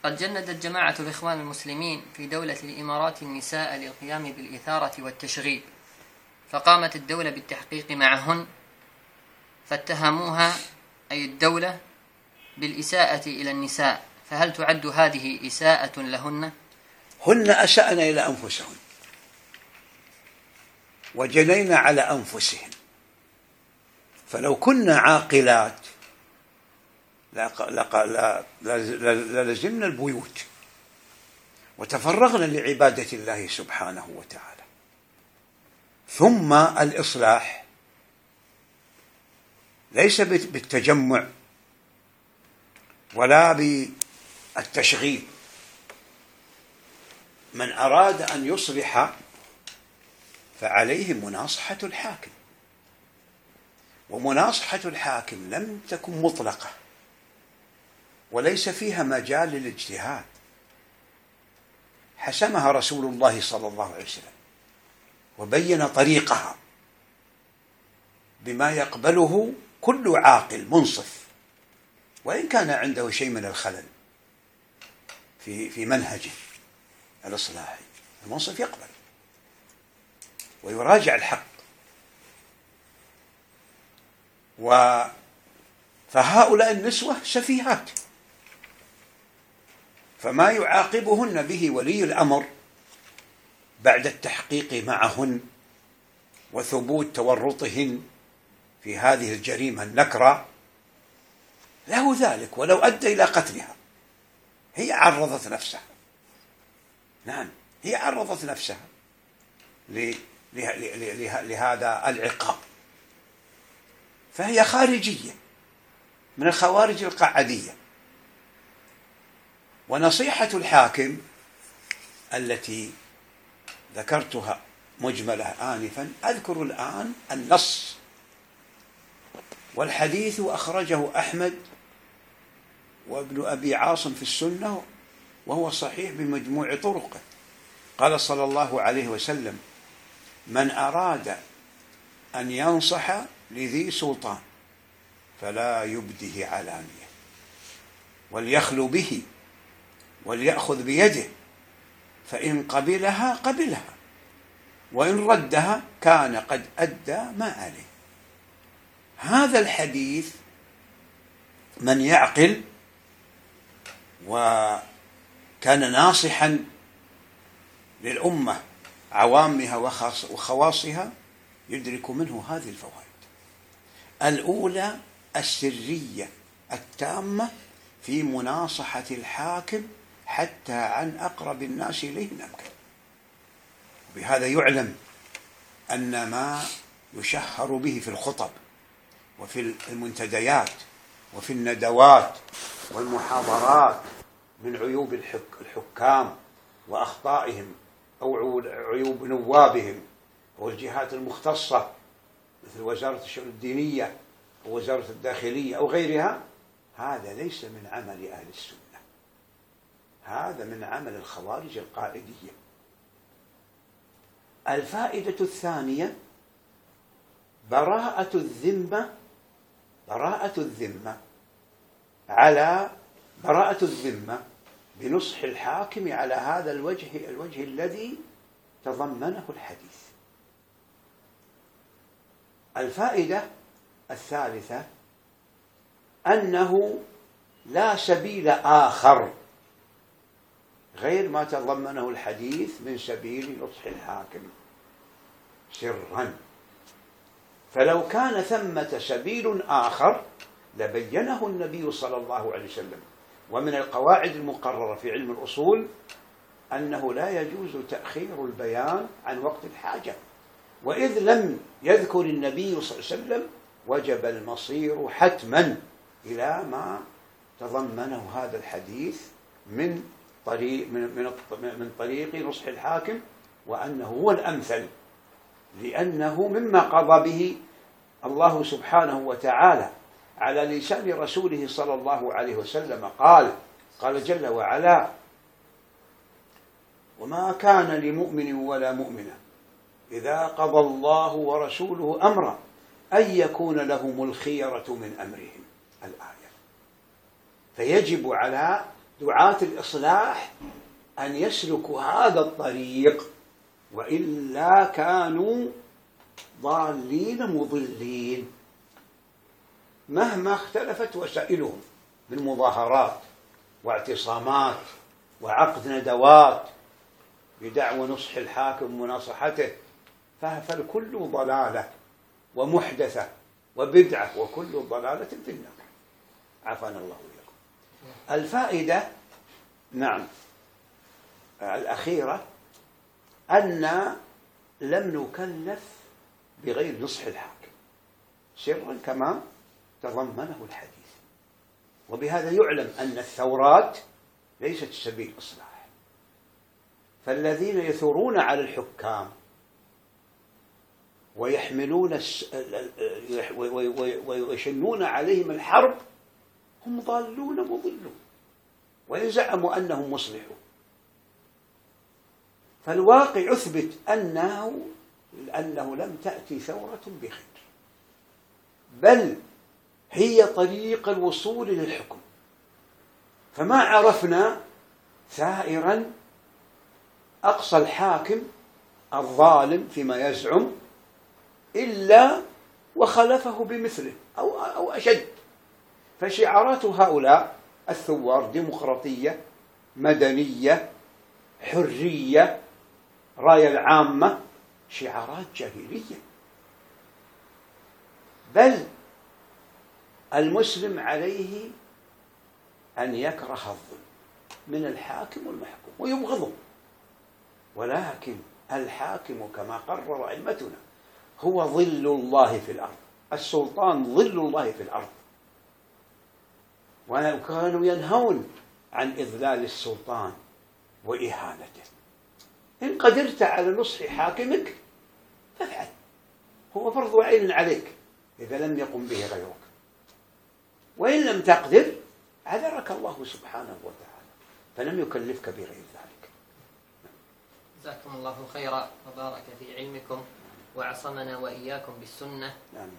قد جندت جماعة الإخوان المسلمين في دولة الإمارات النساء للقيام بالإثارة والتشغيب، فقامت الدولة بالتحقيق معهن، فاتهموها أي الدولة بالإساءة إلى النساء، فهل تعد هذه إساءة لهن؟ هن أسأن إلى أنفسهن وجنين على أنفسهن، فلو كنا عاقلات للزمنا البيوت وتفرغنا لعبادة الله سبحانه وتعالى. ثم الإصلاح ليس بالتجمع ولا بالتشغيل. من أراد أن يصلح فعليه مناصحة الحاكم، ومناصحة الحاكم لم تكن مطلقة وليس فيها مجال للاجتهاد، حسمها رسول الله صلى الله عليه وسلم وبين طريقها بما يقبله كل عاقل منصف، وإن كان عنده شيء من الخلل في منهجه الإصلاحي. المنصف يقبل ويراجع الحق. فهؤلاء النسوة سفيهات، فما يعاقبهن به ولي الأمر بعد التحقيق معهن وثبوت تورطهن في هذه الجريمة النكرة له ذلك، ولو أدى إلى قتلها. هي عرضت نفسها، نعم هي عرضت نفسها لهذا العقاب، فهي خارجية من الخوارج القعدية. ونصيحة الحاكم التي ذكرتها مجملة آنفا، أذكر الآن النص، والحديث أخرجه أحمد وابن أبي عاصم في السنة وهو صحيح بمجموع طرقه. قال صلى الله عليه وسلم: من أراد أن ينصح لذي سلطان فلا يبده علانية، وليخلو به وليأخذ بيده، فإن قبلها قبلها، وإن ردها كان قد أدى ما عليه. هذا الحديث من يعقل وكان ناصحا للأمة عوامها وخواصها يدرك منه هذه الفوائد. الأولى السرية التامة في مناصحة الحاكم حتى عن أقرب الناس إليه أمكن. بهذا يعلم أن ما يشهر به في الخطب وفي المنتديات وفي الندوات والمحاضرات من عيوب الحكام وأخطائهم أو عيوب نوابهم والجهات المختصة مثل وزارة الشؤون الدينية أو وزارة الداخلية أو غيرها، هذا ليس من عمل أهل السنة، هذا من عمل الخوارج القائدية. الفائدة الثانية براءة الذمة بنصح الحاكم على هذا الوجه الذي تضمنه الحديث. الفائدة الثالثة أنه لا سبيل آخر غير ما تضمنه الحديث من سبيل نصح الحاكم سرا، فلو كان ثمة سبيل آخر لبينه النبي صلى الله عليه وسلم. ومن القواعد المقررة في علم الأصول أنه لا يجوز تأخير البيان عن وقت الحاجة، وإذ لم يذكر النبي صلى الله عليه وسلم وجب المصير حتما إلى ما تضمنه هذا الحديث من طريق نصح الحاكم، وأنه هو الأمثل، لأنه مما قضى به الله سبحانه وتعالى على لسان رسوله صلى الله عليه وسلم. قال جل وعلا: وما كان لمؤمن ولا مؤمنة إذا قضى الله ورسوله أمرا أن يكون لهم الخيرة من أمرهم. الآية. فيجب على دعاة الإصلاح أن يسلكوا هذا الطريق، وإلا كانوا ضالين مضلين مهما اختلفت وسائلهم من مظاهرات واعتصامات وعقد ندوات بدعوى نصح الحاكم ومناصحته، فالكل ضلالة ومحدثة وبدعة وكل ضلالة في النار. عافانا الله وإياكم. الفائدة نعم الأخيرة أن لم نكلف بغير نصح الحاكم سرا كما تضمنه الحديث، وبهذا يعلم أن الثورات ليست سبيل إصلاح. فالذين يثورون على الحكام ويحملون ويشنون عليهم الحرب هم ضالون مضلون، وإن زعموا أنهم مصلحون. فالواقع يثبت أنه لم تأتي ثورة بخير، بل هي طريق الوصول للحكم. فما عرفنا ثائرا أقصى الحاكم الظالم فيما يزعم إلا وخلفه بمثله أو أشد. فشعارات هؤلاء الثوار ديمقراطية، مدنية، حرية، راية العامة، شعارات جاهلية. بل المسلم عليه أن يكره الظلم من الحاكم والمحكوم ويبغضه، ولكن الحاكم كما قرر أئمتنا هو ظل الله في الأرض، السلطان ظل الله في الأرض، وكانوا ينهون عن إذلال السلطان وإهانته. إن قدرت على نصح حاكمك فافعل، هو فرض عين عليك إذا لم يقم به غيرك، وإن لم تقدر عذرك الله سبحانه وتعالى فلم يكلفك بغير ذلك. جزاكم الله خيرا وبارك في علمكم وعصمنا وإياكم بالسنة.